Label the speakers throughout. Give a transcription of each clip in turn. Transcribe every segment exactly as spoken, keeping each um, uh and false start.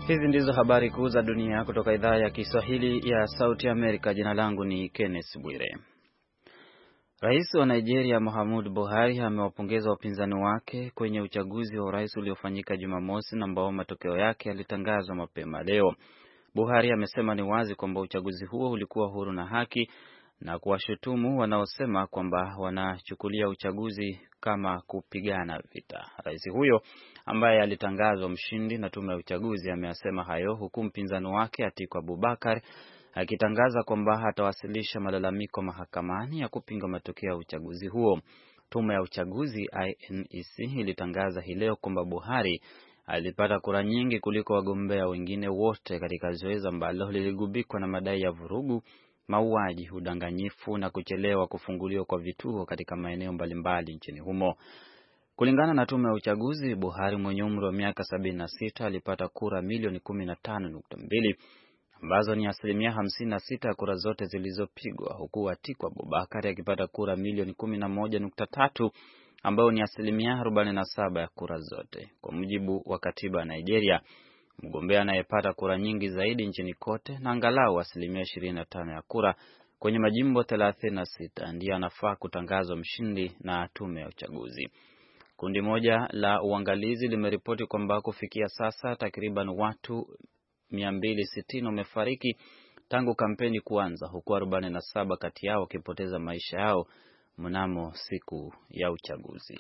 Speaker 1: Hizi ndizo habari kuu za dunia kutoka idhaa ya Kiswahili ya Sauti Amerika. Jina langu ni Kenneth Bwire. Rais wa Nigeria Muhammadu Buhari amewapongeza wapinzani wake kwenye uchaguzi wa urais uliofanyika Jumamosi na ambao matokeo yake yalitangazwa mapema leo. Buhari amesema ni wazi kwamba uchaguzi huo ulikuwa huru na haki na kuwashutumu wanaosema kwamba wanachukulia uchaguzi kama kupigana vita. Rais huyo ambaye alitangazwa mshindi na tume ya uchaguzi ameyasema hayo huku mpinzani wake Atiku Abubakar akitangaza kwamba hatawasilisha malalamiko mahakamani ya kupinga matokeo ya uchaguzi huo. Tume ya uchaguzi I N E C ilitangaza hii leo kwamba Buhari alipata kura nyingi kuliko wagombea wengine wote katika zoezi ambalo liligubikwa na madai ya vurugu, mauaji, udanganyifu na kuchelewa kufunguliwa kwa vituo katika maeneo mbalimbali nchini humo. Kulingana na tume ya uchaguzi, Buhari mwenye umri wa miaka sabini na sita alipata kura milioni kumi na tano nukta mbili ambazo ni asilimia hamsini na sita ya kura zote zilizopigwa, huku Atiku Abubakar akipata kura milioni kumi na moja nukta tatu ambayo ni asilimia arobaini na saba ya kura zote. Kwa mujibu wa katiba ya Nigeria, mgombea anayepata kura nyingi zaidi nchini kote na angalau asilimia ishirini na tano ya kura kwenye majimbo thelathini na sita ndiye anafaa kutangazwa mshindi na tume ya uchaguzi. Kundi moja la uangalizi limeripoti kwamba kufikia sasa takriban watu mia mbili sitini wamefariki tangu kampeni kuanza, huku arobaini na saba kati yao wakipoteza maisha yao mnamo siku ya uchaguzi.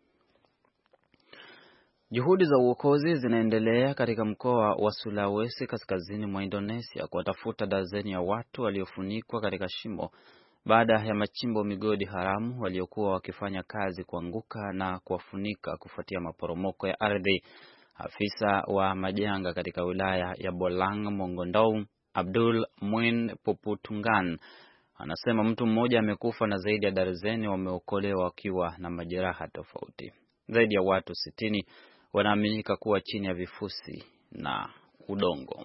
Speaker 1: Juhudi za uokozi zinaendelea katika mkoa wa Sulawesi kaskazini mwa Indonesia kuwatafuta dazeni ya watu waliofunikwa katika shimo baada ya machimbo migodi haramu waliokuwa wakifanya kazi kuanguka na kuwafunika kufuatia maporomoko ya ardhi. Afisa wa majanga katika wilaya ya Bolang Mongondo, Abdul Muin Puputungan, anasema mtu mmoja amekufa na zaidi ya darzeni wameokolewa wakiwa na majeraha tofauti. Zaidi ya watu sitini wanaaminika kuwa chini ya vifusi na udongo.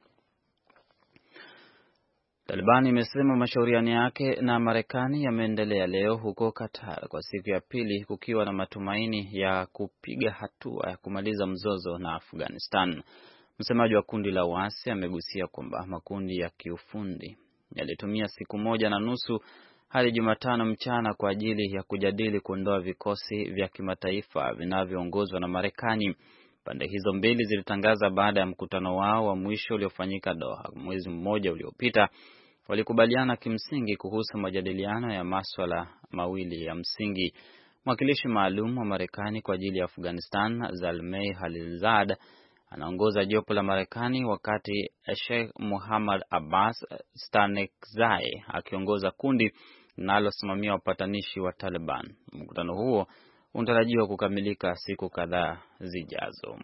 Speaker 1: Taliban imesema mashauriano yake na Marekani yameendelea leo huko Qatar kwa siku ya pili, kukiwa na matumaini ya kupiga hatua ya kumaliza mzozo na Afghanistan. Msemaji wa kundi la waasi amegusia kwamba makundi ya kiufundi yalitumia siku moja na nusu hadi Jumatano mchana kwa ajili ya kujadili kuondoa vikosi vya kimataifa vinavyoongozwa na Marekani. Pande hizo mbili zilitangaza baada ya mkutano wao wa mwisho uliofanyika Doha mwezi mmoja uliopita, walikubaliana kimsingi kuhusu majadiliano ya masuala mawili ya msingi. Mwakilishi maalum wa Marekani kwa ajili ya Afghanistan, Zalmay Khalilzad, anaongoza jopo la Marekani wakati Sheikh Muhammad Abbas Stanekzai akiongoza kundi linalosimamia wapatanishi wa Taliban. Mkutano huo unatarajiwa kukamilika siku kadhaa zijazo.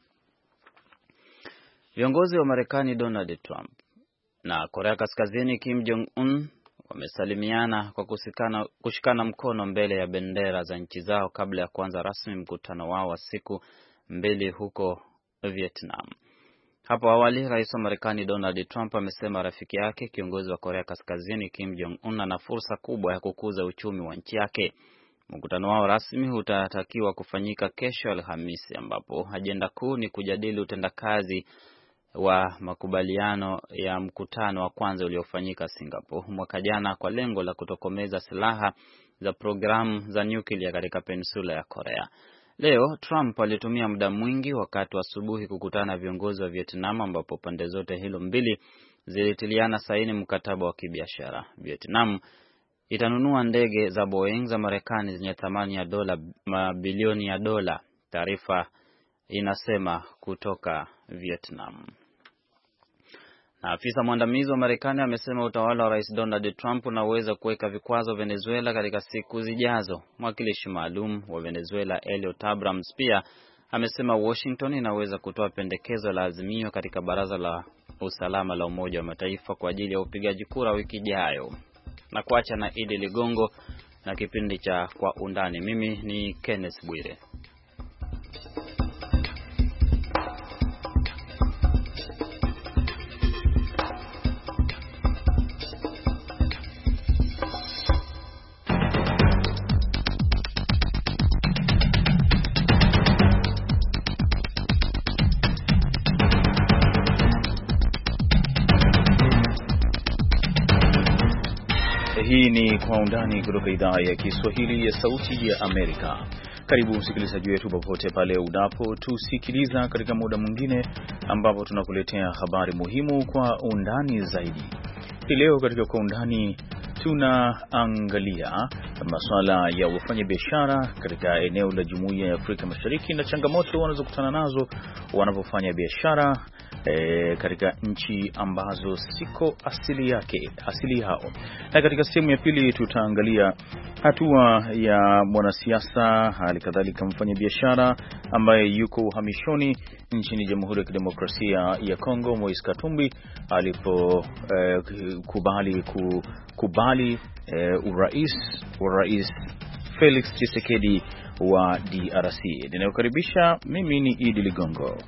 Speaker 1: Viongozi wa Marekani Donald Trump na Korea Kaskazini Kim Jong Un wamesalimiana kwa kusikana, kushikana mkono mbele ya bendera za nchi zao kabla ya kuanza rasmi mkutano wao wa siku mbili huko Vietnam. Hapo awali, rais wa Marekani Donald Trump amesema rafiki yake kiongozi wa Korea Kaskazini Kim Jong Un ana fursa kubwa ya kukuza uchumi wa nchi yake. Mkutano wao rasmi utatakiwa kufanyika kesho Alhamisi, ambapo ajenda kuu ni kujadili utendakazi wa makubaliano ya mkutano wa kwanza uliofanyika Singapore mwaka jana kwa lengo la kutokomeza silaha za programu za nyuklia katika peninsula ya Korea. Leo Trump alitumia muda mwingi wakati wa asubuhi kukutana na viongozi wa Vietnam, ambapo pande zote hilo mbili zilitiliana saini mkataba wa kibiashara. Vietnam itanunua ndege za Boeing za Marekani zenye thamani ya dola mabilioni ya dola, taarifa inasema kutoka Vietnam. Na afisa mwandamizi wa Marekani amesema utawala wa Rais Donald Trump unaweza kuweka vikwazo Venezuela katika siku zijazo. Mwakilishi maalum wa Venezuela Elliot Abrams pia amesema Washington inaweza kutoa pendekezo la azimio katika Baraza la Usalama la Umoja wa Mataifa kwa ajili ya upigaji kura wiki ijayo. Na kuacha na Idi Ligongo na kipindi cha Kwa Undani. Mimi ni Kenneth Bwire.
Speaker 2: Hii ni Kwa Undani kutoka idhaa ya Kiswahili ya Sauti ya Amerika. Karibu msikilizaji wetu popote pale unapotusikiliza katika muda mwingine ambapo tunakuletea habari muhimu kwa undani zaidi. Hii leo katika Kwa Undani tunaangalia masuala ya wafanyabiashara katika eneo la Jumuiya ya Afrika Mashariki na changamoto wanazokutana nazo wanapofanya biashara E, katika nchi ambazo siko asili yake asili yao. Na katika sehemu ya pili tutaangalia hatua ya mwanasiasa hali kadhalika mfanyabiashara ambaye yuko uhamishoni nchini Jamhuri ya Kidemokrasia ya Kongo, Moise Katumbi alipo e, kubali kubali e, urais wa Rais Felix Tshisekedi wa D R C. Ninayokaribisha mimi ni Idi Ligongo.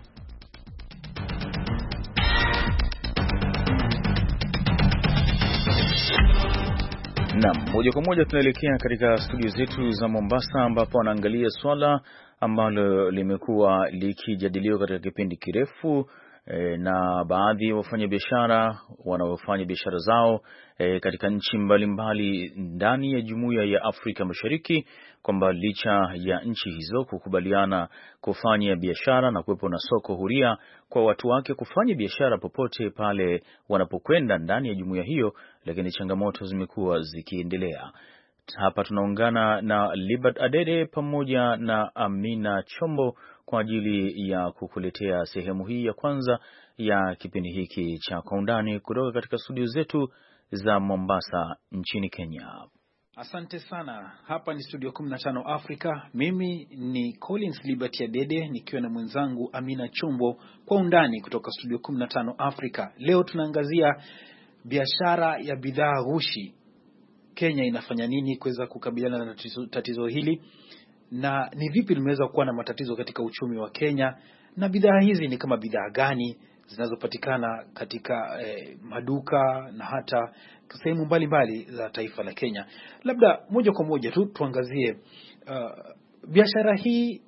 Speaker 2: Naam, moja kwa moja tunaelekea katika studio zetu za Mombasa ambapo anaangalia swala ambalo limekuwa likijadiliwa katika kipindi kirefu e, na baadhi ya wafanyabiashara wanaofanya biashara zao e, katika nchi mbalimbali ndani ya Jumuiya ya Afrika Mashariki, kwamba licha ya nchi hizo kukubaliana kufanya biashara na kuwepo na soko huria kwa watu wake kufanya biashara popote pale wanapokwenda ndani ya jumuiya hiyo, lakini changamoto zimekuwa zikiendelea. Hapa tunaungana na Libert Adede pamoja na Amina Chombo kwa ajili ya kukuletea sehemu hii ya kwanza ya kipindi hiki cha Kwa Undani kutoka katika studio zetu za Mombasa nchini Kenya.
Speaker 3: Asante sana. Hapa ni studio kumi na tano Afrika. Mimi ni Collins Liberty Adede nikiwa na mwenzangu Amina Chombo, Kwa Undani kutoka studio kumi na tano Afrika. Leo tunaangazia biashara ya bidhaa ghushi. Kenya inafanya nini kuweza kukabiliana na tatizo, tatizo hili, na ni vipi limeweza kuwa na matatizo katika uchumi wa Kenya, na bidhaa hizi ni kama bidhaa gani zinazopatikana katika eh, maduka na hata sehemu mbalimbali za taifa la Kenya. Labda moja kwa moja tu tuangazie uh, biashara hii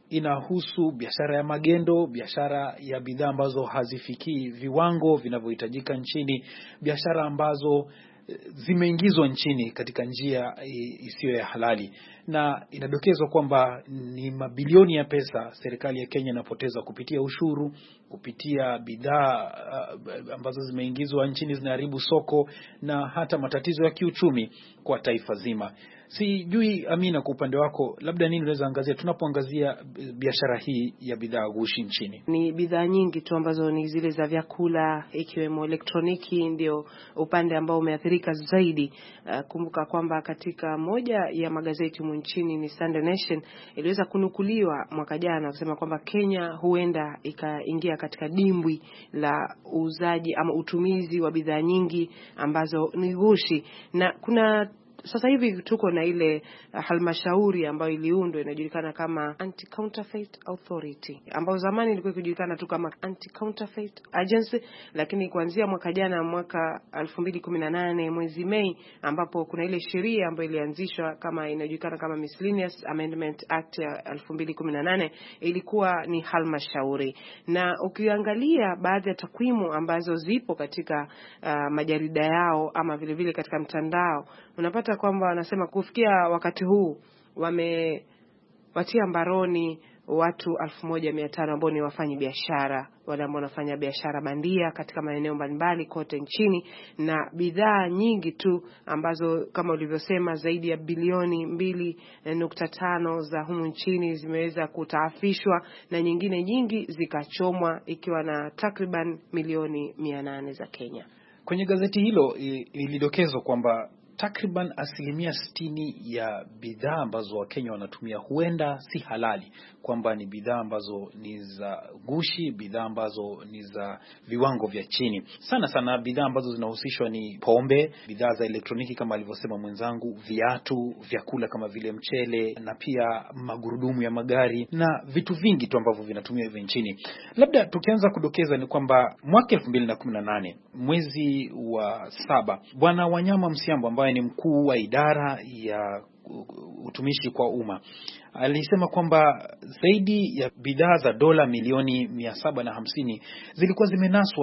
Speaker 3: inahusu biashara ya magendo, biashara ya bidhaa ambazo hazifikii viwango vinavyohitajika nchini, biashara ambazo zimeingizwa nchini katika njia isiyo ya halali, na inadokezwa kwamba ni mabilioni ya pesa serikali ya Kenya inapoteza kupitia ushuru, kupitia bidhaa uh, ambazo zimeingizwa nchini zinaharibu soko na hata matatizo ya kiuchumi kwa taifa zima. Sijui Amina, kwa upande wako labda nini unaweza angazia tunapoangazia biashara hii ya bidhaa ghushi nchini?
Speaker 4: Ni bidhaa nyingi tu ambazo ni zile za vyakula, ikiwemo elektroniki, ndio upande ambao umeathirika zaidi. Uh, kumbuka kwamba katika moja ya magazeti nchini ni Sunday Nation iliweza kunukuliwa mwaka jana kusema kwamba Kenya huenda ikaingia katika dimbwi la uuzaji ama utumizi wa bidhaa nyingi ambazo ni ghushi. Na kuna sasa hivi tuko na ile uh, halmashauri ambayo iliundwa inajulikana kama Anti-Counterfeit Authority, ambayo zamani ilikuwa ikijulikana tu kama Anti-Counterfeit Agency, lakini kuanzia mwaka jana mwaka elfu mbili kumi na nane mwezi Mei, ambapo kuna ile sheria ambayo ilianzishwa kama inajulikana kama Miscellaneous Amendment Act ya elfu mbili kumi na nane, ilikuwa ni halmashauri. Na ukiangalia baadhi ya takwimu ambazo zipo katika uh, majarida yao ama vile vile katika mtandao, unapata kwamba wanasema kufikia wakati huu wamewatia mbaroni watu elfu moja mia tano ambao ni wafanyi biashara, wale ambao wanafanya biashara bandia katika maeneo mbalimbali kote nchini, na bidhaa nyingi tu ambazo kama ulivyosema zaidi ya bilioni mbili nukta tano za humu nchini zimeweza kutaafishwa na nyingine nyingi zikachomwa, ikiwa na takriban milioni mia nane za Kenya.
Speaker 3: Kwenye gazeti hilo ilidokezwa kwamba takriban asilimia sitini ya bidhaa ambazo Wakenya wanatumia huenda si halali, kwamba ni bidhaa ambazo ni za gushi, bidhaa ambazo ni za viwango vya chini. Sana sana bidhaa ambazo zinahusishwa ni pombe, bidhaa za elektroniki kama alivyosema mwenzangu, viatu, vyakula kama vile mchele, na pia magurudumu ya magari na vitu vingi tu ambavyo vinatumia hivi nchini. Labda tukianza kudokeza ni kwamba mwaka elfu mbili na kumi na nane mwezi wa saba, Bwana Wanyama Msiambo ambaye ni mkuu wa idara ya utumishi kwa umma alisema kwamba zaidi ya bidhaa za dola milioni mia saba na hamsini zilikuwa zimenaswa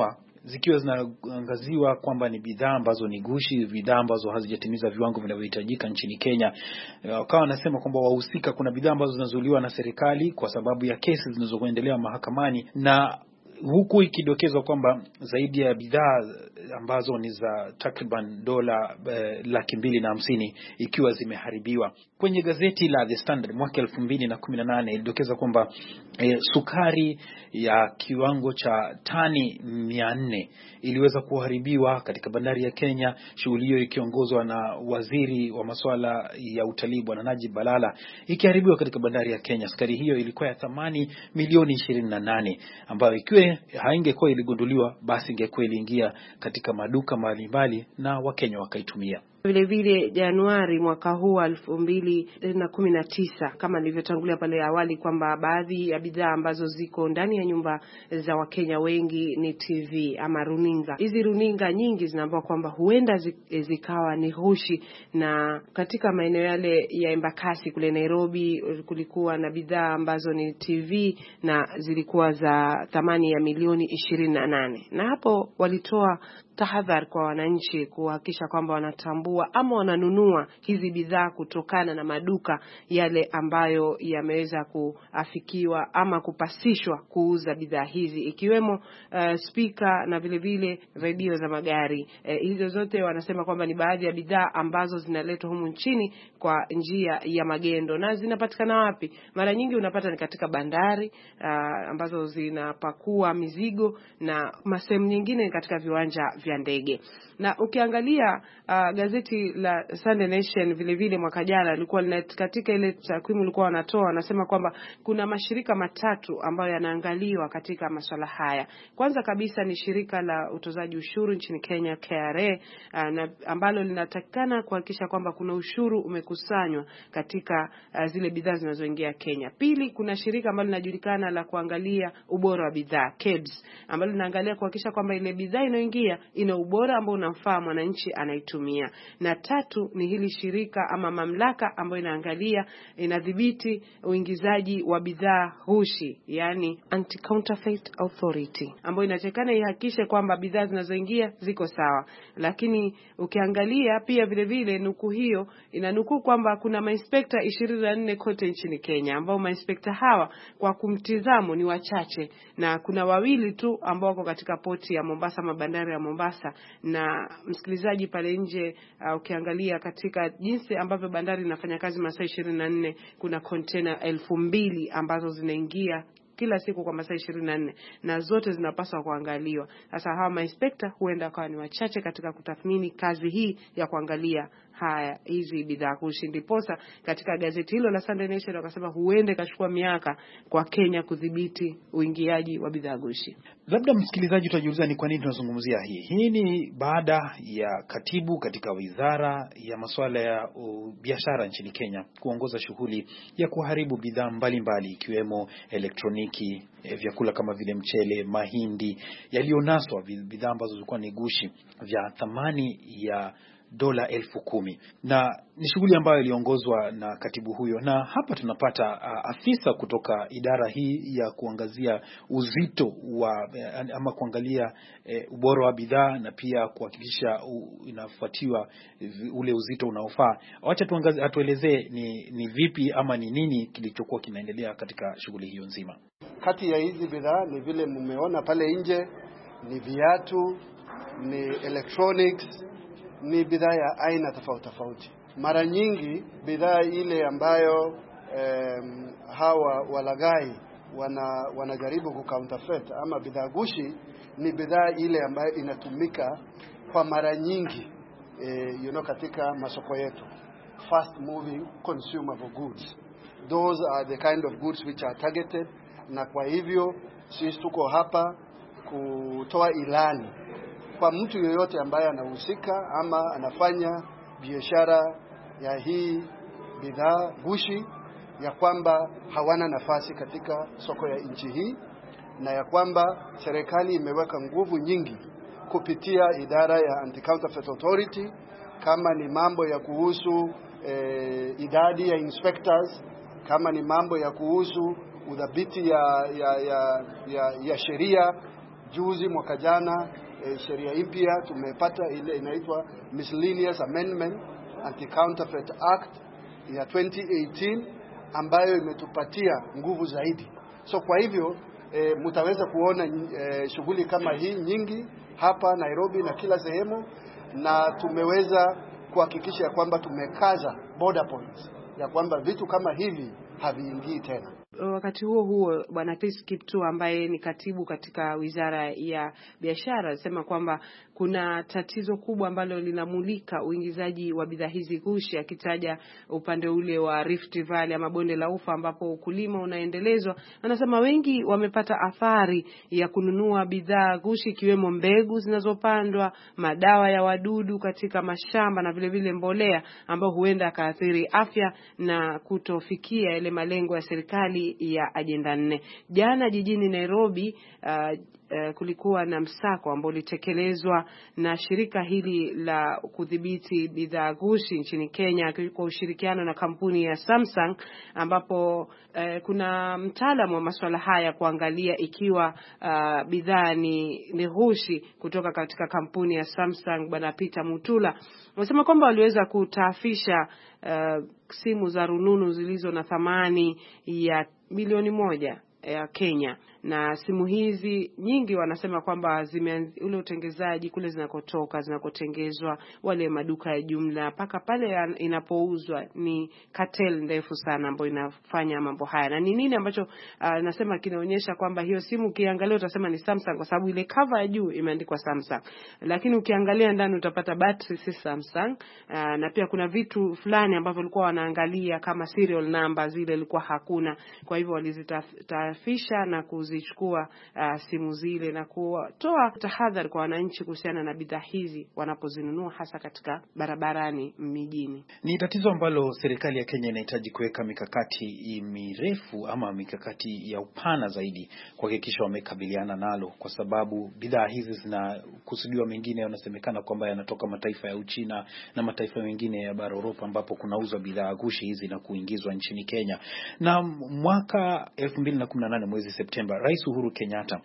Speaker 3: zikiwa zinaangaziwa kwamba ni bidhaa ambazo ni gushi, bidhaa ambazo hazijatimiza viwango vinavyohitajika nchini Kenya. Wakawa wanasema kwamba wahusika, kuna bidhaa ambazo zinazuiliwa na serikali kwa sababu ya kesi zinazoendelea mahakamani, na huku ikidokezwa kwamba zaidi ya bidhaa ambazo ni za takriban dola eh, laki mbili na hamsini ikiwa zimeharibiwa. Kwenye gazeti la The Standard mwaka elfu mbili na kumi na nane ilidokeza kwamba eh, sukari ya kiwango cha tani mia nne iliweza kuharibiwa katika bandari ya Kenya, shughuli hiyo ikiongozwa na waziri wa masuala ya utalii Bwana Najib Balala, ikiharibiwa katika bandari ya Kenya. Sukari hiyo ilikuwa ya thamani milioni ishirini na nane, ambayo ikiwa haingekuwa iligunduliwa basi ingekuwa iliingia katika maduka mbalimbali na Wakenya wakaitumia.
Speaker 4: Vile vile Januari mwaka huu elfu mbili na kumi na tisa, kama nilivyotangulia pale awali kwamba baadhi ya bidhaa ambazo ziko ndani ya nyumba za Wakenya wengi ni T V ama runinga. Hizi runinga nyingi zinaambiwa kwamba huenda zikawa ni ghushi, na katika maeneo yale ya Embakasi kule Nairobi kulikuwa na bidhaa ambazo ni T V na zilikuwa za thamani ya milioni ishirini na nane, na hapo walitoa tahadhari kwa wananchi kuhakikisha kwamba wanatambua ama wananunua hizi bidhaa kutokana na maduka yale ambayo yameweza kuafikiwa ama kupasishwa kuuza bidhaa hizi, ikiwemo uh, speaker na vile vile redio za magari. Uh, hizo zote wanasema kwamba ni baadhi ya bidhaa ambazo zinaletwa humu nchini kwa njia ya magendo. Na zinapatikana wapi? Mara nyingi unapata ni katika bandari uh, ambazo zinapakua mizigo, na masehemu nyingine katika viwanja vya ndege. Na ukiangalia uh, gazeti la Sunday Nation vile vile mwaka jana ilikuwa katika ile takwimu ilikuwa wanatoa, wanasema kwamba kuna mashirika matatu ambayo yanaangaliwa katika masuala haya. Kwanza kabisa ni shirika la utozaji ushuru nchini Kenya, K R A, uh, na ambalo linatakikana kuhakikisha kwamba kuna ushuru umekusanywa katika uh, zile bidhaa zinazoingia Kenya. Pili, kuna shirika ambalo linajulikana la kuangalia ubora wa bidhaa, K E B S, ambalo linaangalia kuhakikisha kwamba ile bidhaa inayoingia ina ubora ambao unamfaa mwananchi anaitumia. Na tatu ni hili shirika ama mamlaka ambayo inaangalia, inadhibiti uingizaji wa bidhaa ghushi, yani Anti-Counterfeit Authority, ambayo inatakana ihakikishe kwamba bidhaa zinazoingia ziko sawa. Lakini ukiangalia pia vile vile nuku hiyo inanukuu kwamba kuna mainspekta ishirini na nne kote nchini Kenya, ambao mainspekta hawa kwa kumtizamo ni wachache, na kuna wawili tu ambao wako katika poti ya Mombasa, mabandari ya Mombasa. Na msikilizaji pale nje, uh, ukiangalia katika jinsi ambavyo bandari inafanya kazi masaa ishirini na nne, kuna container elfu mbili ambazo zinaingia kila siku kwa masaa ishirini na nne, na zote zinapaswa kuangaliwa. Sasa hawa mainspekta huenda kwa ni wachache katika kutathmini kazi hii ya kuangalia haya hizi bidhaa ghushi. Ndiposa katika gazeti hilo la Sunday Nation wakasema huenda kachukua miaka kwa Kenya kudhibiti uingiaji wa bidhaa ghushi.
Speaker 3: Labda msikilizaji utajiuliza ni kwa nini tunazungumzia hii. Hii ni baada ya katibu katika wizara ya masuala ya uh, biashara nchini Kenya kuongoza shughuli ya kuharibu bidhaa mbalimbali ikiwemo elektroniki, eh, vyakula kama vile mchele, mahindi yalionaswa, bidhaa ambazo zilikuwa ni ghushi vya thamani ya dola elfu kumi, na ni shughuli ambayo iliongozwa na katibu huyo. Na hapa tunapata uh, afisa kutoka idara hii ya kuangazia uzito wa uh, ama kuangalia uh, ubora wa bidhaa na pia kuhakikisha uh, inafuatiwa uh, ule uzito unaofaa. Acha tuangazie, atuelezee ni, ni vipi ama ni nini kilichokuwa kinaendelea katika shughuli hiyo nzima.
Speaker 5: Kati ya hizi bidhaa ni vile mmeona pale nje, ni viatu, ni electronics, ni bidhaa ya aina tofauti tofauti. Mara nyingi bidhaa ile ambayo um, hawa walagai wana wanajaribu ku counterfeit ama bidhaa gushi ni bidhaa ile ambayo inatumika kwa mara nyingi eh, you know, katika masoko yetu, fast moving consumable goods. Those are the kind of goods which are targeted, na kwa hivyo sisi tuko hapa kutoa ilani kwa mtu yeyote ambaye anahusika ama anafanya biashara ya hii bidhaa gushi, ya kwamba hawana nafasi katika soko ya nchi hii, na ya kwamba serikali imeweka nguvu nyingi kupitia idara ya Anti-Counterfeit Authority, kama ni mambo ya kuhusu eh, idadi ya inspectors, kama ni mambo ya kuhusu udhabiti ya ya ya, ya, ya sheria. Juzi mwaka jana e, sheria mpya, tumepata ile inaitwa Miscellaneous Amendment Anti-Counterfeit Act ya twenty eighteen ambayo imetupatia nguvu zaidi. So kwa hivyo e, mtaweza kuona e, shughuli kama hii nyingi hapa Nairobi na kila sehemu, na tumeweza kuhakikisha kwamba tumekaza border points ya kwamba vitu kama hivi haviingii tena.
Speaker 4: Wakati huo huo, Bwana Chris Kiptoo ambaye ni katibu katika Wizara ya Biashara alisema kwamba kuna tatizo kubwa ambalo linamulika uingizaji wa bidhaa hizi ghushi, akitaja upande ule wa Rift Valley ama bonde la Ufa ambapo ukulima unaendelezwa. Anasema wengi wamepata athari ya kununua bidhaa ghushi, ikiwemo mbegu zinazopandwa, madawa ya wadudu katika mashamba na vile vile mbolea, ambao huenda kaathiri afya na kutofikia ile malengo ya serikali ya ajenda nne. Jana jijini Nairobi uh, uh, kulikuwa na msako ambao ulitekelezwa na shirika hili la kudhibiti bidhaa ghushi nchini Kenya kwa ushirikiano na kampuni ya Samsung, ambapo uh, kuna mtaalamu wa masuala haya kuangalia ikiwa uh, bidhaa ni, ni ghushi kutoka katika kampuni ya Samsung. Bwana Peter Mutula anasema kwamba waliweza kutaafisha uh, simu za rununu zilizo na thamani ya milioni moja ya Kenya, na simu hizi nyingi wanasema kwamba zime ule utengezaji kule zinakotoka zinakotengezwa wale maduka ya jumla paka pale inapouzwa ni cartel ndefu sana ambayo inafanya mambo haya. Na ni nini ambacho uh, nasema kinaonyesha kwamba hiyo simu ukiangalia utasema ni Samsung kwa sababu ile cover ya juu imeandikwa Samsung, lakini ukiangalia ndani utapata battery si Samsung. Uh, na pia kuna vitu fulani ambavyo walikuwa wanaangalia kama serial number zile ilikuwa hakuna, kwa hivyo walizitafisha na kuzichukua uh, simu zile na kutoa tahadhari kwa wananchi kuhusiana na bidhaa hizi wanapozinunua hasa katika barabarani mijini.
Speaker 3: Ni tatizo ambalo serikali ya Kenya inahitaji kuweka mikakati mirefu ama mikakati ya upana zaidi kuhakikisha wamekabiliana nalo, kwa sababu bidhaa hizi zinakusudiwa, mengine yanasemekana kwamba yanatoka mataifa ya Uchina na mataifa mengine ya bara Europa ambapo kunauzwa bidhaa ghushi hizi na kuingizwa nchini Kenya. Na mwaka elfu mbili na kumi na nane mwezi Septemba, Rais Uhuru Kenyatta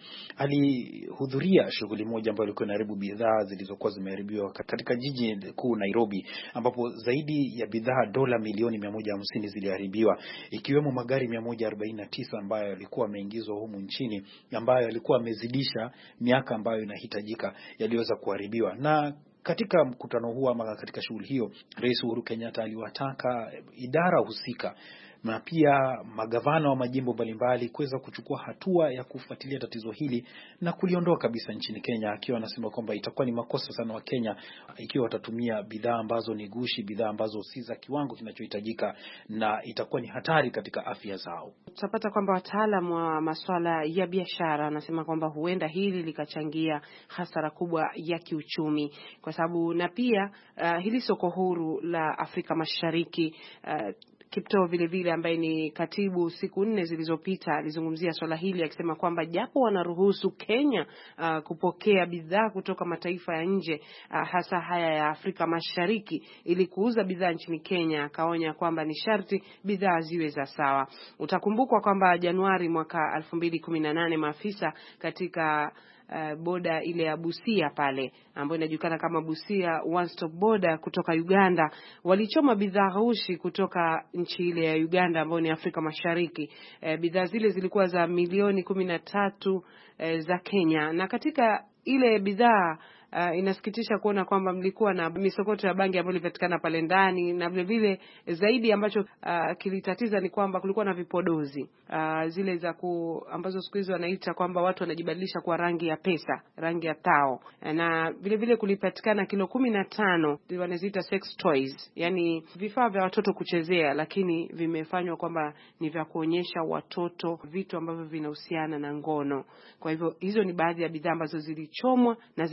Speaker 3: alihudhuria shughuli moja ambayo ilikuwa inaharibu bidhaa zilizokuwa zimeharibiwa katika jiji kuu Nairobi, ambapo zaidi ya bidhaa dola milioni mia moja hamsini ziliharibiwa, ikiwemo magari mia moja arobaini na tisa ambayo yalikuwa yameingizwa humu nchini, ambayo yalikuwa yamezidisha miaka ambayo inahitajika, yaliweza kuharibiwa. Na katika mkutano huo ama katika shughuli hiyo, Rais Uhuru Kenyatta aliwataka idara husika na pia magavana wa majimbo mbalimbali kuweza kuchukua hatua ya kufuatilia tatizo hili na kuliondoa kabisa nchini Kenya, akiwa anasema kwamba itakuwa ni makosa sana wa Kenya ikiwa watatumia bidhaa ambazo ni gushi, bidhaa ambazo si za kiwango kinachohitajika, na itakuwa ni hatari katika afya zao.
Speaker 4: Tutapata kwamba wataalamu wa masuala ya biashara wanasema kwamba huenda hili likachangia hasara kubwa ya kiuchumi, kwa sababu na pia uh, hili soko huru la Afrika Mashariki, uh, Kiptoo vile vile ambaye ni katibu, siku nne zilizopita alizungumzia swala hili akisema kwamba japo wanaruhusu Kenya uh, kupokea bidhaa kutoka mataifa ya nje, uh, hasa haya ya Afrika Mashariki, ili kuuza bidhaa nchini Kenya, akaonya kwamba ni sharti bidhaa ziwe za sawa. Utakumbukwa kwamba Januari mwaka elfu mbili kumi na nane maafisa katika Uh, boda ile ya Busia pale ambayo inajulikana kama Busia One Stop Border kutoka Uganda walichoma bidhaa ghushi kutoka nchi ile ya Uganda ambayo ni Afrika Mashariki. Uh, bidhaa zile zilikuwa za milioni kumi na tatu uh, za Kenya, na katika ile bidhaa Uh, inasikitisha kuona kwamba mlikuwa na misokoto ya bangi ambayo ilipatikana pale ndani, na vile vile zaidi ambacho uh, kilitatiza ni kwamba kulikuwa na vipodozi uh, zile za ku ambazo siku hizo wanaita kwamba watu wanajibadilisha kwa rangi ya pesa, rangi ya tao, na vile vile kulipatikana kilo kumi na tano wanaziita sex toys, yani vifaa vya watoto kuchezea, lakini vimefanywa kwamba ni vya kuonyesha watoto vitu ambavyo vinahusiana na ngono. Kwa hivyo hizo ni baadhi ya bidhaa ambazo zilichomwa na zilikuwa zina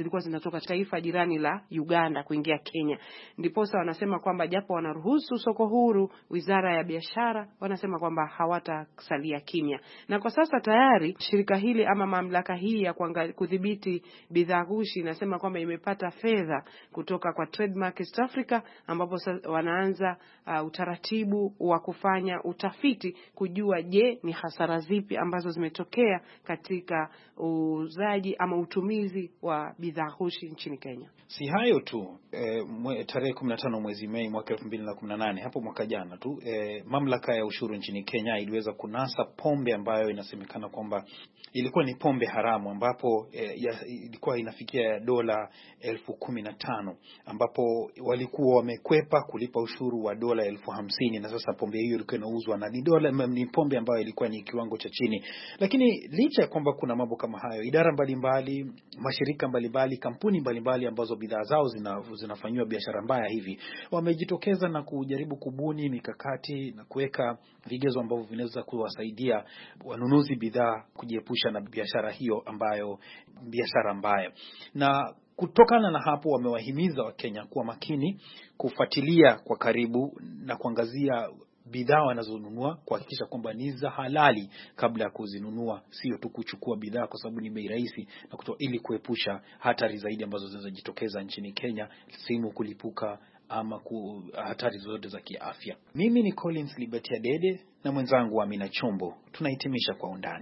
Speaker 4: kutoka taifa jirani la Uganda kuingia Kenya. Ndiposa wanasema kwamba japo wanaruhusu soko huru, Wizara ya Biashara wanasema kwamba hawatasalia kimya. Na kwa sasa tayari shirika hili ama mamlaka hii ya kudhibiti bidhaa ghushi inasema kwamba imepata fedha kutoka kwa Trademark East Africa, ambapo wanaanza uh, utaratibu wa kufanya utafiti kujua je ni hasara zipi ambazo zimetokea katika uuzaji ama utumizi wa bidhaa ghushi nchini Kenya.
Speaker 3: Si hayo tu, e, tarehe kumi na tano mwezi Mei mwaka elfu mbili na kumi na nane, hapo mwaka jana tu, e, mamlaka ya ushuru nchini Kenya iliweza kunasa pombe ambayo inasemekana kwamba ilikuwa ni pombe haramu, ambapo e, ya, ilikuwa inafikia dola elfu kumi na tano, ambapo walikuwa wamekwepa kulipa ushuru wa dola elfu hamsini, na sasa pombe hiyo ilikuwa inauzwa na ni dola, ni pombe ambayo ilikuwa ni kiwango cha chini. Lakini licha ya kwamba kuna mambo kama hayo, idara mbalimbali, mashirika mbalimbali, kampuni mbalimbali ambazo bidhaa zao zina, zinafanywa biashara mbaya hivi, wamejitokeza na kujaribu kubuni mikakati na kuweka vigezo ambavyo vinaweza kuwasaidia wanunuzi bidhaa kujiepusha na biashara hiyo ambayo biashara mbaya. Na kutokana na hapo wamewahimiza Wakenya kuwa makini, kufuatilia kwa karibu na kuangazia bidhaa wanazonunua, kuhakikisha kwamba ni za halali kabla ya kuzinunua, sio tu kuchukua bidhaa kwa sababu ni bei rahisi na kutoa, ili kuepusha hatari zaidi ambazo zinaweza jitokeza nchini Kenya, simu kulipuka ama ku, hatari zote za kiafya. Mimi ni Collins Liberty Adede na mwenzangu Amina Chombo, tunahitimisha Kwa Undani.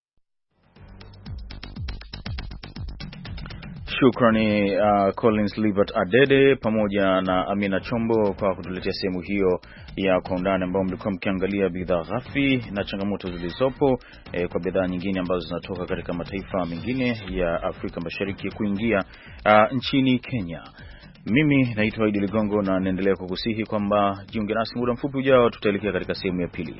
Speaker 2: Shukrani uh, Collins Liberty Adede pamoja na Amina Chombo kwa kutuletea sehemu hiyo ya Kwa Undani, ambao mlikuwa mkiangalia bidhaa ghafi na changamoto zilizopo eh, kwa bidhaa nyingine ambazo zinatoka katika mataifa mengine ya Afrika Mashariki kuingia uh, nchini Kenya. Mimi naitwa Idi Ligongo na naendelea kukusihi kwamba jiunge nasi muda mfupi ujao, tutaelekea katika sehemu ya pili.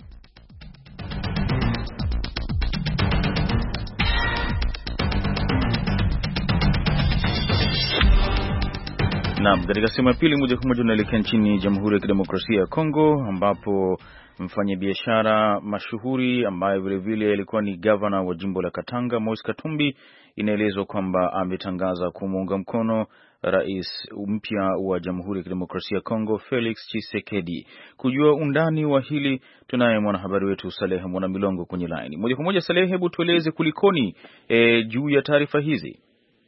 Speaker 2: Na katika sehemu ya pili moja kwa moja tunaelekea nchini Jamhuri ya Kidemokrasia ya Kongo, ambapo mfanyabiashara mashuhuri ambaye vile vile alikuwa ni governor wa jimbo la Katanga, Moise Katumbi, inaelezwa kwamba ametangaza kumuunga mkono rais mpya wa Jamhuri ya Kidemokrasia ya Kongo, Felix Tshisekedi. Kujua undani wa hili tunaye mwanahabari wetu Saleh Mwanamilongo kwenye line. Moja kwa moja Saleh, hebu tueleze kulikoni e, juu ya taarifa hizi.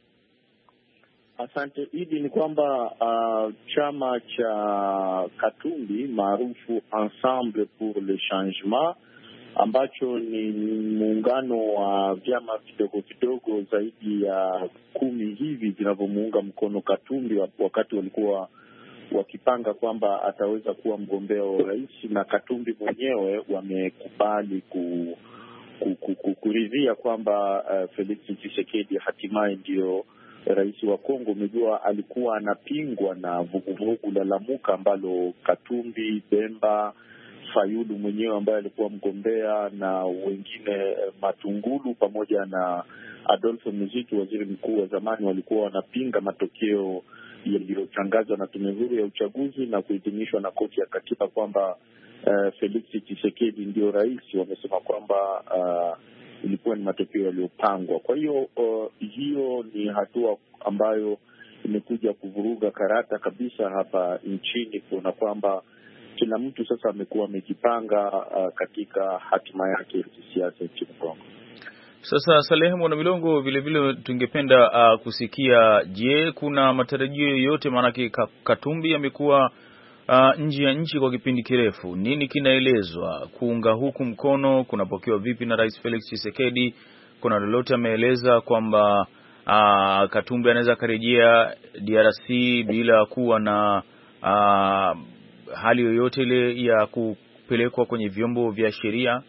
Speaker 6: Asante Idi, ni kwamba uh, chama cha Katumbi maarufu Ensemble pour le Changement, ambacho ni muungano wa vyama vidogo vidogo zaidi ya kumi hivi vinavyomuunga mkono Katumbi wakati walikuwa wakipanga kwamba ataweza kuwa mgombea wa rais, na Katumbi mwenyewe wamekubali ku, ku, ku, ku, kuridhia kwamba uh, Felix Tshisekedi hatimaye ndio rais wa Kongo. Umejua alikuwa anapingwa na vuguvugu la Lamuka ambalo Katumbi, Bemba, Fayulu mwenyewe ambaye alikuwa mgombea na wengine Matungulu pamoja na Adolfo Muzitu, waziri mkuu wa zamani, walikuwa wanapinga matokeo yaliyotangazwa na tume huru ya uchaguzi na kuidhinishwa na koti ya katiba kwamba uh, Felix Tshisekedi ndio rais. Wamesema kwamba uh, ilikuwa ni matokeo yaliyopangwa. Kwa hiyo uh, hiyo ni hatua ambayo imekuja kuvuruga karata kabisa hapa nchini, kuona kwamba kila mtu sasa amekuwa amejipanga uh, katika hatima yake ya kisiasa nchini Kongo.
Speaker 2: Sasa Saleh Mwanamilongo, vile vile tungependa uh, kusikia, je, kuna matarajio yoyote, maanake Katumbi amekuwa uh, nje ya nchi kwa kipindi kirefu, nini kinaelezwa kuunga huku mkono, kunapokewa vipi na Rais Felix Tshisekedi? Kuna lolote ameeleza kwamba uh, Katumbi anaweza karejea D R C bila kuwa na uh, hali yoyote ile ya kupelekwa kwenye vyombo vya sheria?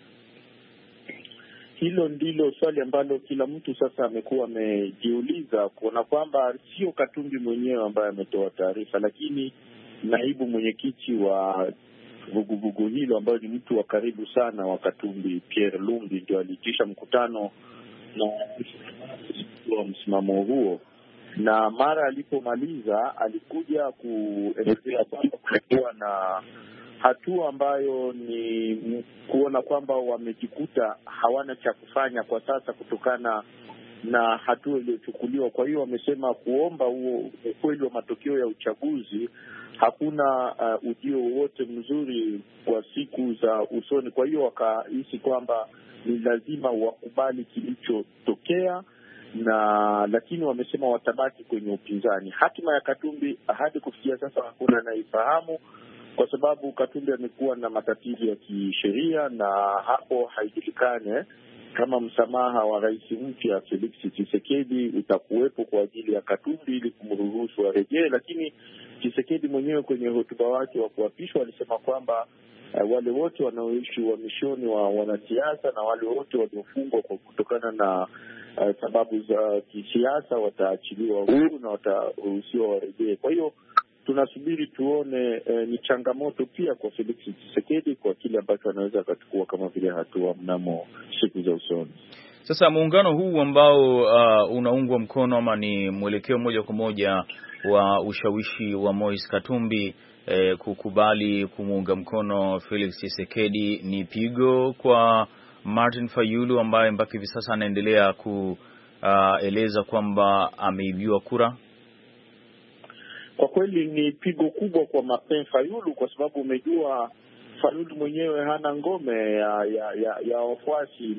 Speaker 6: Hilo ndilo swali ambalo kila mtu sasa amekuwa amejiuliza, kuona kwamba sio Katumbi mwenyewe ambaye ametoa taarifa, lakini naibu mwenyekiti wa vuguvugu hilo ambayo ni mtu wa karibu sana wa Katumbi, Pierre Lumbi, ndio aliitisha mkutano na wa msimamo huo, na mara alipomaliza alikuja kuelezea kwamba kulikuwa na hatua ambayo ni kuona kwamba wamejikuta hawana cha kufanya kwa sasa kutokana na hatua iliyochukuliwa. Kwa hiyo wamesema kuomba huo ukweli wa matokeo ya uchaguzi, hakuna uh, ujio wowote mzuri kwa siku za usoni. Kwa hiyo wakahisi kwamba ni lazima wakubali kilichotokea, na lakini wamesema watabaki kwenye upinzani. Hatima ya Katumbi hadi kufikia sasa hakuna anaifahamu, kwa sababu Katumbi amekuwa na matatizo ya kisheria, na hapo haijulikane kama msamaha wa rais mpya Felix Tshisekedi utakuwepo kwa ajili ya Katumbi ili kumruhusu arejee. Lakini Tshisekedi mwenyewe kwenye hotuba wake wa kuapishwa alisema kwamba uh, wale wote wanaoishi uhamishoni wa wanasiasa na wale wote waliofungwa kwa kutokana na uh, sababu za kisiasa wataachiliwa huru na wataruhusiwa warejee. Kwa hiyo tunasubiri tuone. Eh, ni changamoto pia kwa Felix Tshisekedi kwa kile ambacho anaweza akachukua kama vile hatua mnamo siku za usoni.
Speaker 2: Sasa muungano huu ambao uh, unaungwa mkono ama ni mwelekeo moja kwa moja wa ushawishi wa Moise Katumbi eh, kukubali kumuunga mkono Felix Tshisekedi, ni pigo kwa Martin Fayulu ambaye mpaka hivi sasa anaendelea kueleza uh, kwamba ameibiwa kura.
Speaker 6: Kwa kweli ni pigo kubwa kwa Martin Fayulu, kwa sababu umejua Fayulu mwenyewe hana ngome ya ya ya, ya wafuasi.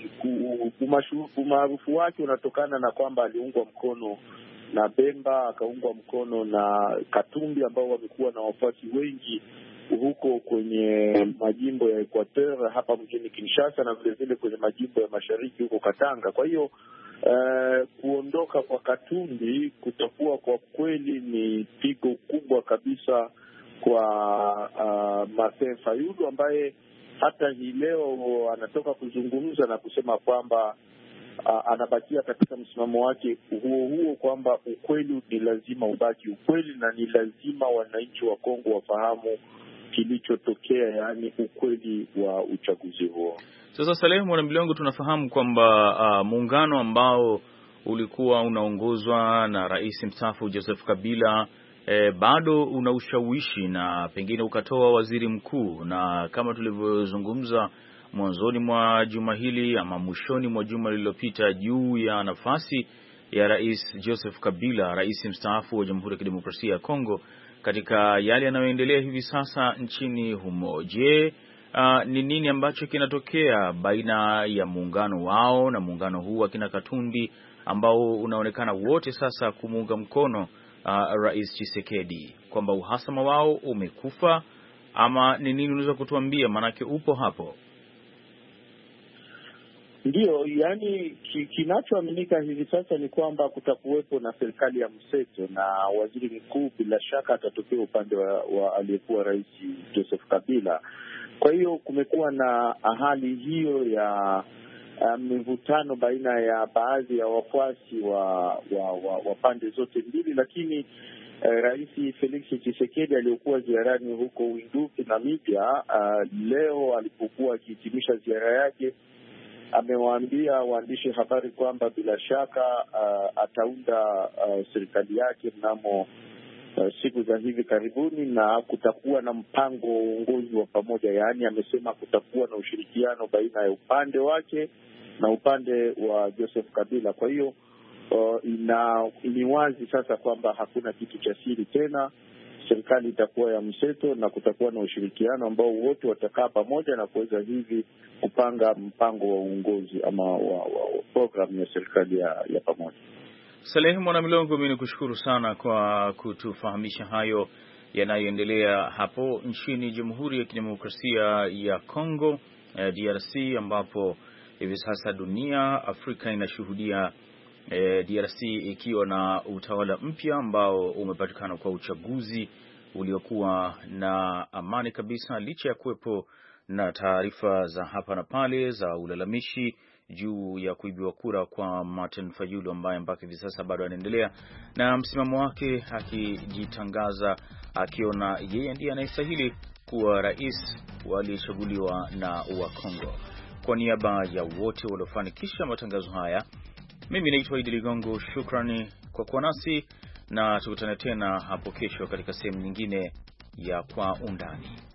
Speaker 6: Umaarufu wake unatokana na kwamba aliungwa mkono na Bemba, akaungwa mkono na Katumbi ambao wamekuwa na wafuasi wengi huko kwenye majimbo ya Equateur hapa mjini Kinshasa, na vile vile kwenye majimbo ya mashariki huko Katanga. Kwa hiyo Uh, kuondoka kwa Katumbi kutakuwa kwa kweli ni pigo kubwa kabisa kwa uh, Martin Fayulu ambaye hata hii leo anatoka kuzungumza na kusema kwamba uh, anabakia katika msimamo wake huo huo kwamba ukweli ni lazima ubaki ukweli, na ni lazima wananchi wa Kongo wafahamu kilichotokea, yaani ukweli wa uchaguzi huo.
Speaker 2: Sasa Saleh Mwanamilongo, tunafahamu kwamba uh, muungano ambao ulikuwa unaongozwa na rais mstaafu Joseph Kabila eh, bado una ushawishi na pengine ukatoa waziri mkuu, na kama tulivyozungumza mwanzoni mwa juma hili ama mwishoni mwa juma lililopita juu ya nafasi ya rais Joseph Kabila, rais mstaafu wa Jamhuri ya Kidemokrasia ya Kongo, katika yale yanayoendelea hivi sasa nchini humo. Je, Uh, ni nini ambacho kinatokea baina ya muungano wao na muungano huu wa kina Katumbi ambao unaonekana wote sasa kumuunga mkono uh, rais Tshisekedi, kwamba uhasama wao umekufa, ama ni nini unaweza kutuambia, manake upo hapo?
Speaker 6: Ndiyo, yani ki, kinachoaminika hivi sasa ni kwamba kutakuwepo na serikali ya mseto, na waziri mkuu bila shaka atatokea upande wa, wa aliyekuwa rais Joseph Kabila. Kwa hiyo kumekuwa na hali hiyo ya mivutano um, baina ya baadhi ya wafuasi wa, wa, wa, wa pande zote mbili, lakini uh, rais Felix Tshisekedi aliyokuwa ziarani huko Windhoek, Namibia, uh, leo alipokuwa akihitimisha ziara yake amewaambia waandishi habari kwamba bila shaka uh, ataunda uh, serikali yake mnamo Uh, siku za hivi karibuni, na kutakuwa na mpango wa uongozi wa pamoja. Yaani amesema kutakuwa na ushirikiano baina ya upande wake na upande wa Joseph Kabila. Kwa hiyo uh, ina ni wazi sasa kwamba hakuna kitu cha siri tena. Serikali itakuwa ya mseto na kutakuwa na ushirikiano ambao wote watakaa pamoja na kuweza hivi kupanga mpango wa uongozi ama wa, wa, wa programu ya serikali ya, ya pamoja.
Speaker 2: Saleh Mwanamilongo, mimi nikushukuru sana kwa kutufahamisha hayo yanayoendelea hapo nchini Jamhuri ya Kidemokrasia ya Kongo, eh, D R C, ambapo hivi sasa dunia Afrika inashuhudia eh, D R C ikiwa na utawala mpya ambao umepatikana kwa uchaguzi uliokuwa na amani kabisa, licha ya kuwepo na taarifa za hapa na pale za ulalamishi juu ya kuibiwa kura kwa Martin Fayulu ambaye mpaka hivi sasa bado anaendelea na msimamo wake, akijitangaza akiona yeye ndiye anayestahili kuwa rais aliyechaguliwa na wa Kongo. Kwa niaba ya wote waliofanikisha matangazo haya, mimi naitwa Idi Ligongo. Shukrani kwa kuwa nasi, na tukutane tena hapo kesho katika sehemu nyingine ya Kwa Undani.